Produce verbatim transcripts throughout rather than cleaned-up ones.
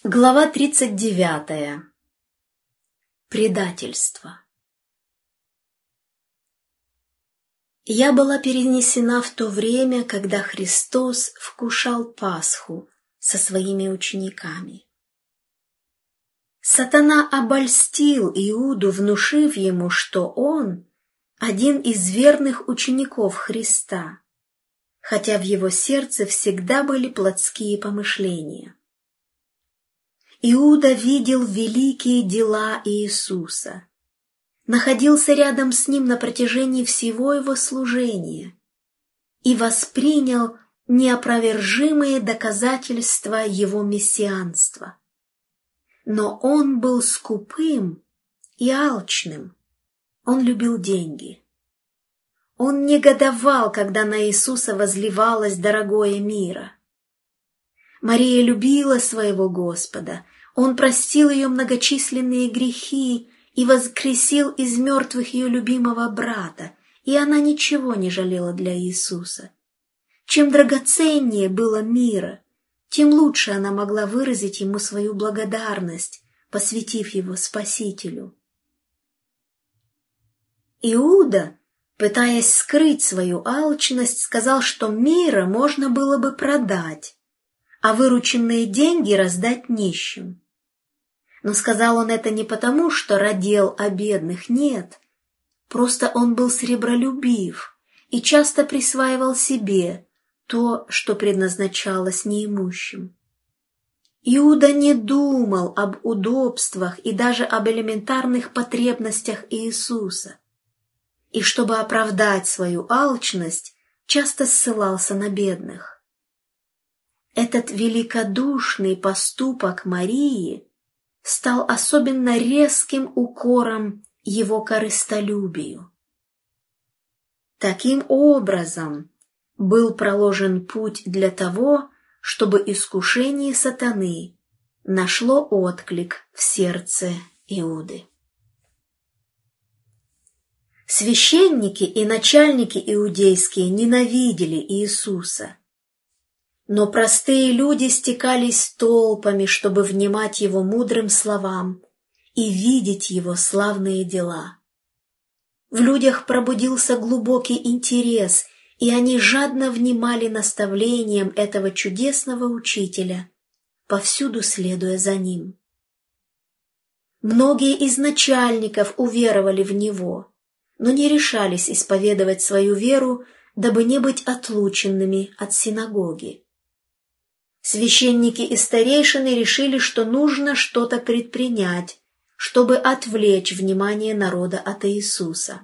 Глава тридцать девятая. Предательство. Я была перенесена в то время, когда Христос вкушал Пасху со своими учениками. Сатана обольстил Иуду, внушив ему, что он один из верных учеников Христа, хотя в его сердце всегда были плотские помышления. Иуда видел великие дела Иисуса, находился рядом с Ним на протяжении всего Его служения и воспринял неопровержимые доказательства Его мессианства. Но он был скупым и алчным, он любил деньги. Он негодовал, когда на Иисуса возливалось дорогое мира. Мария любила своего Господа, Он простил ее многочисленные грехи и воскресил из мертвых ее любимого брата, и она ничего не жалела для Иисуса. Чем драгоценнее было мира, тем лучше она могла выразить Ему свою благодарность, посвятив его Спасителю. Иуда, пытаясь скрыть свою алчность, сказал, что мира можно было бы продать, а вырученные деньги раздать нищим. Но сказал он это не потому, что радел о бедных, нет. Просто он был сребролюбив и часто присваивал себе то, что предназначалось неимущим. Иуда не думал об удобствах и даже об элементарных потребностях Иисуса. И чтобы оправдать свою алчность, часто ссылался на бедных. Этот великодушный поступок Марии стал особенно резким укором его корыстолюбию. Таким образом был проложен путь для того, чтобы искушение сатаны нашло отклик в сердце Иуды. Священники и начальники иудейские ненавидели Иисуса, но простые люди стекались толпами, чтобы внимать Его мудрым словам и видеть Его славные дела. В людях пробудился глубокий интерес, и они жадно внимали наставлениям этого чудесного учителя, повсюду следуя за Ним. Многие из начальников уверовали в Него, но не решались исповедовать свою веру, дабы не быть отлученными от синагоги. Священники и старейшины решили, что нужно что-то предпринять, чтобы отвлечь внимание народа от Иисуса.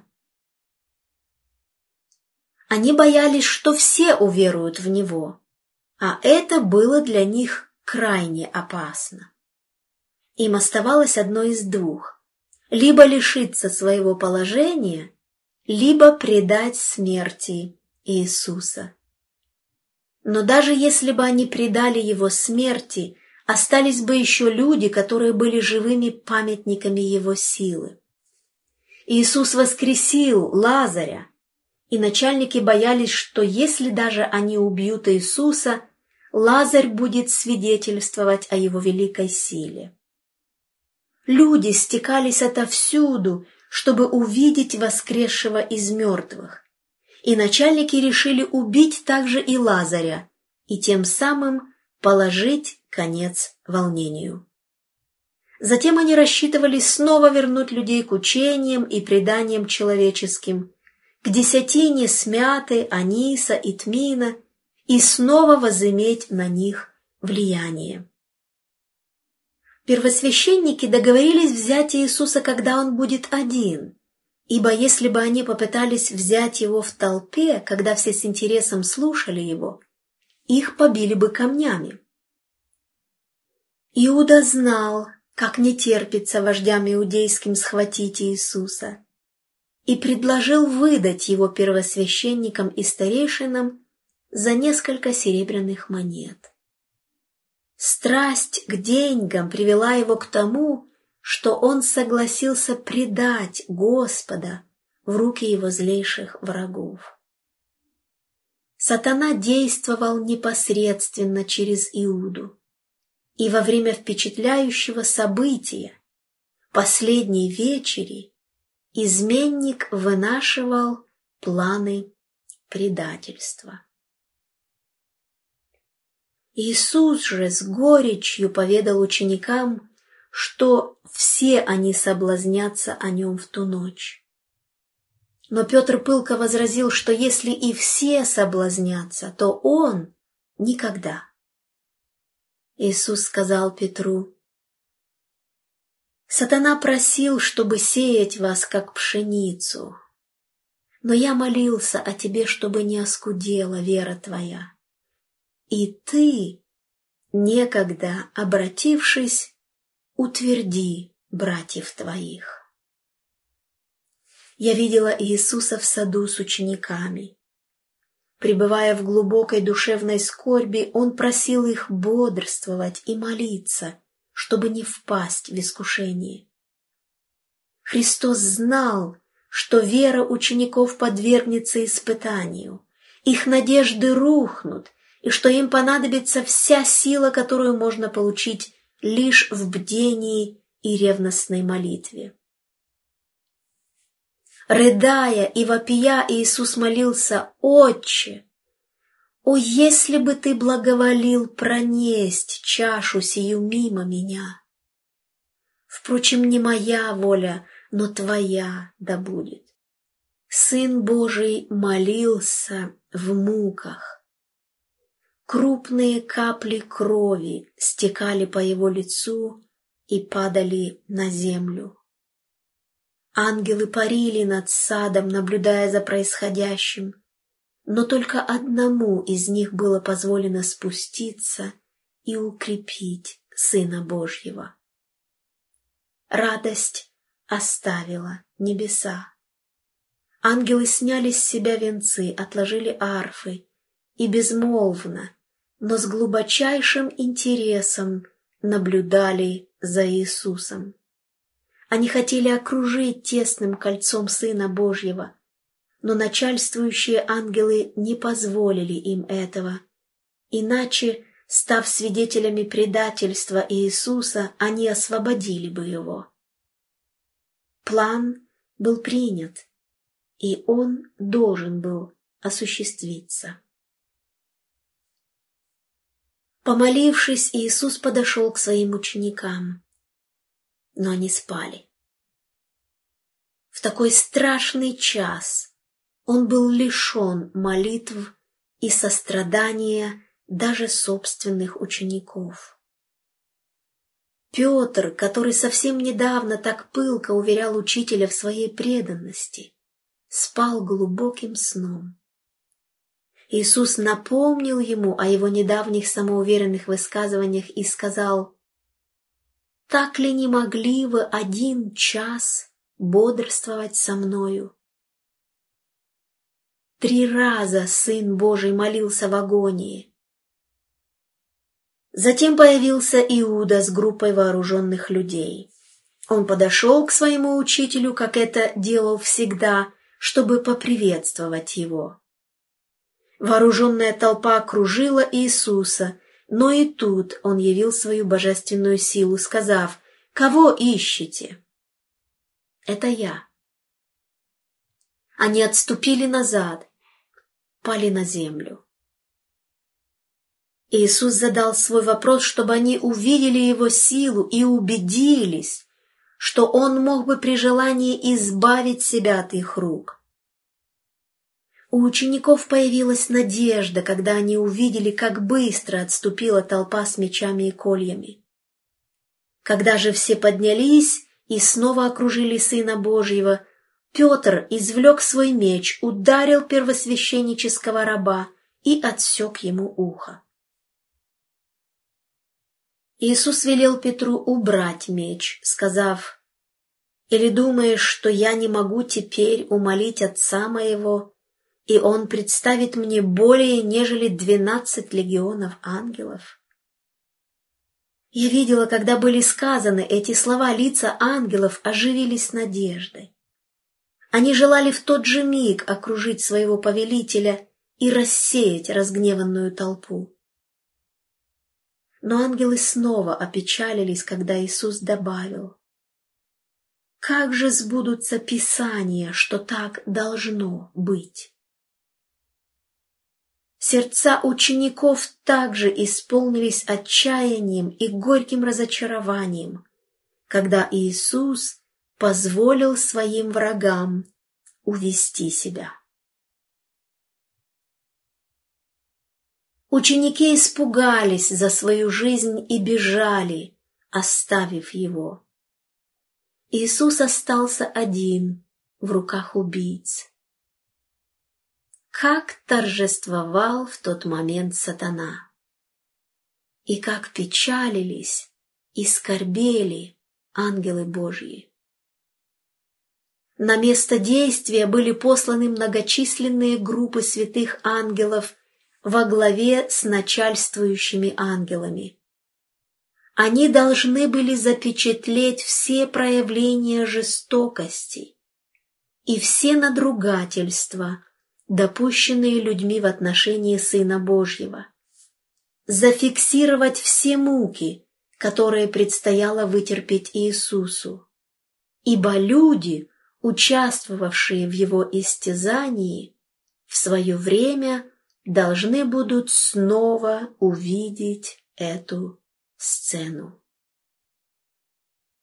Они боялись, что все уверуют в Него, а это было для них крайне опасно. Им оставалось одно из двух: либо лишиться своего положения, либо предать смерти Иисуса. Но даже если бы они предали Его смерти, остались бы еще люди, которые были живыми памятниками Его силы. Иисус воскресил Лазаря, и начальники боялись, что если даже они убьют Иисуса, Лазарь будет свидетельствовать о Его великой силе. Люди стекались отовсюду, чтобы увидеть воскресшего из мертвых. И начальники решили убить также и Лазаря, и тем самым положить конец волнению. Затем они рассчитывали снова вернуть людей к учениям и преданиям человеческим, к десятине смяты, аниса и тмина, и снова возыметь на них влияние. Первосвященники договорились взять Иисуса, когда Он будет один, ибо если бы они попытались взять Его в толпе, когда все с интересом слушали Его, их побили бы камнями. Иуда знал, как не терпится вождям иудейским схватить Иисуса, и предложил выдать Его первосвященникам и старейшинам за несколько серебряных монет. Страсть к деньгам привела его к тому, что он согласился предать Господа в руки его злейших врагов. Сатана действовал непосредственно через Иуду. И во время впечатляющего события, последней вечери, изменник вынашивал планы предательства. Иисус же с горечью поведал ученикам, что все они соблазнятся о нем в ту ночь. Но Петр пылко возразил, что если и все соблазнятся, то он никогда. Иисус сказал Петру: «Сатана просил, чтобы сеять вас, как пшеницу, но я молился о тебе, чтобы не оскудела вера твоя. И ты, некогда обратившись, утверди братьев твоих». Я видела Иисуса в саду с учениками. Пребывая в глубокой душевной скорби, Он просил их бодрствовать и молиться, чтобы не впасть в искушение. Христос знал, что вера учеников подвергнется испытанию, их надежды рухнут, и что им понадобится вся сила, которую можно получить лишь в бдении и ревностной молитве. Рыдая и вопия, Иисус молился: «Отче, о, если бы ты благоволил пронесть чашу сию мимо меня! Впрочем, не моя воля, но твоя да будет». Сын Божий молился в муках. Крупные капли крови стекали по его лицу и падали на землю. Ангелы парили над садом, наблюдая за происходящим, но только одному из них было позволено спуститься и укрепить Сына Божьего. Радость оставила небеса. Ангелы сняли с себя венцы, отложили арфы и безмолвно, но с глубочайшим интересом наблюдали за Иисусом. Они хотели окружить тесным кольцом Сына Божьего, но начальствующие ангелы не позволили им этого, иначе, став свидетелями предательства Иисуса, они освободили бы его. План был принят, и он должен был осуществиться. Помолившись, Иисус подошел к своим ученикам, но они спали. В такой страшный час он был лишен молитв и сострадания даже собственных учеников. Петр, который совсем недавно так пылко уверял учителя в своей преданности, спал глубоким сном. Иисус напомнил ему о его недавних самоуверенных высказываниях и сказал: «Так ли не могли вы один час бодрствовать со мною?» Три раза Сын Божий молился в агонии. Затем появился Иуда с группой вооруженных людей. Он подошел к своему учителю, как это делал всегда, чтобы поприветствовать его. Вооруженная толпа окружила Иисуса, но и тут он явил свою божественную силу, сказав: «Кого ищете?» «Это я». Они отступили назад, пали на землю. Иисус задал свой вопрос, чтобы они увидели его силу и убедились, что он мог бы при желании избавить себя от их рук. У учеников появилась надежда, когда они увидели, как быстро отступила толпа с мечами и кольями. Когда же все поднялись и снова окружили Сына Божьего, Петр извлек свой меч, ударил первосвященнического раба и отсек ему ухо. Иисус велел Петру убрать меч, сказав: «Или думаешь, что я не могу теперь умолить Отца моего, и Он представит мне более, нежели двенадцать легионов ангелов?» Я видела, когда были сказаны эти слова, лица ангелов оживились надеждой. Они желали в тот же миг окружить своего повелителя и рассеять разгневанную толпу. Но ангелы снова опечалились, когда Иисус добавил: «Как же сбудутся Писания, что так должно быть?» Сердца учеников также исполнились отчаянием и горьким разочарованием, когда Иисус позволил своим врагам увести себя. Ученики испугались за свою жизнь и бежали, оставив его. Иисус остался один в руках убийц. Как торжествовал в тот момент сатана! И как печалились и скорбели ангелы Божьи! На место действия были посланы многочисленные группы святых ангелов во главе с начальствующими ангелами. Они должны были запечатлеть все проявления жестокости и все надругательства, допущенные людьми в отношении Сына Божьего, зафиксировать все муки, которые предстояло вытерпеть Иисусу, ибо люди, участвовавшие в Его истязании, в свое время должны будут снова увидеть эту сцену.